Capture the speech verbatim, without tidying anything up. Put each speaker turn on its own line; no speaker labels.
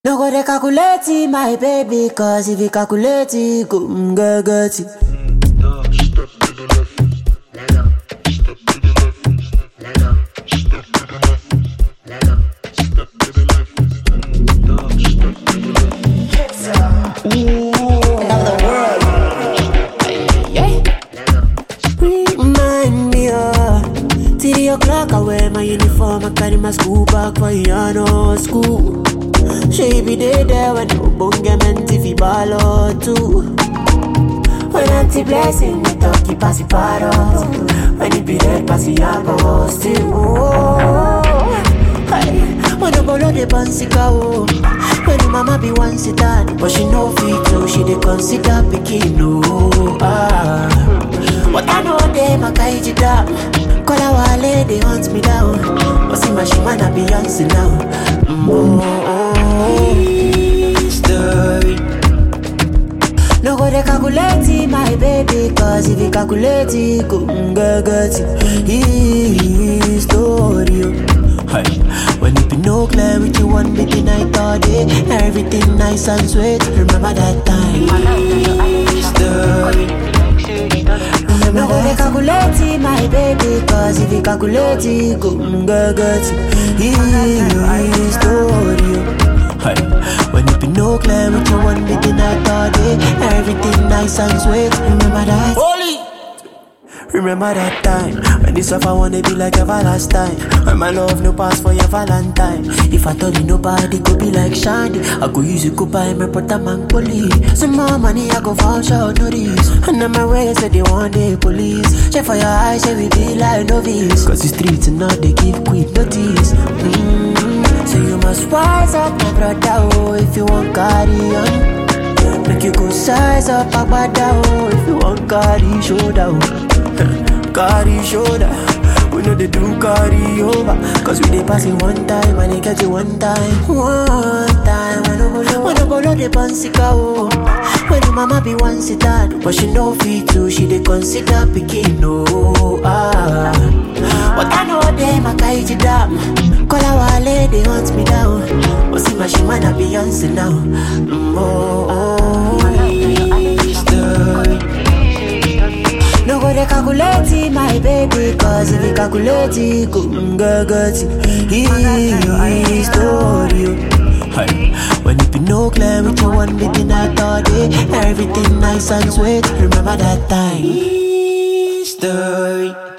No go dey calculate it, my baby, cause if you calculate it, go mm, go get it.
Step to the left, leg up. Step to the left, leg up. Step to the left, leg up. Step to the left, step to the left.
Ooh, another world. Remind me, uh, three o'clock I wear my uniform, I carry my school bag for Yano school. She be there there when no bunga meant if he ball or two. When auntie blessing, me talkie pass it paros. When he be red, pass it yabo still. Oh, hey, when the bolo de bansika oh. When the mama be one sit down, but she no fit to, she dey consider picking no. Ah, but I know them a kaiji down. Call our wale, they hunt me down. But see my shimana Beyonce now. Mm, oh, oh. History. No go dey calculate it, my baby, cause if you calculate it, go go get it. History. Hey, when it be no clear with you one midnight all day, everything nice and sweet. Remember that time. History. No go dey calculate it, my baby, cause if you calculate it, go go get it. History. Hey, when it be no clear with you one midnight all day, everything nice and sweet. Remember that. Holy. Remember that time when this stuff I wanna be like everlasting. When my love no pass for your Valentine. If I told you nobody could be like Shandy, I go use it, go buy my brother man police. Some more money I go vouch out notice. And on my way say they want the police. Check for your eyes, say we be like novice. Cause the streets and now they give quick notice. Mm-hmm. So you must rise up, my brother, oh, if you want carry on. Make you go size up, agbada, oh, if you want carry shoulder, oh. Carry shoulder, we know they do carry over. Cause we dey pass it one time and they catch it one time. One time, when I bolo, when I bolo they pansika, oh. When the mama be one sit down, but she no fit to, she dey consider picking, no, ah. But I know them a kaiji down. Call our wale, they hunt me down. But see my shimana Beyonce now. Mm, oh, oh, history. No go dey calculate it, my baby, cause if you calculate it, go go get it. History. Hey, when it be no clear with you one midnight all day, everything nice and sweet. Remember that time. History.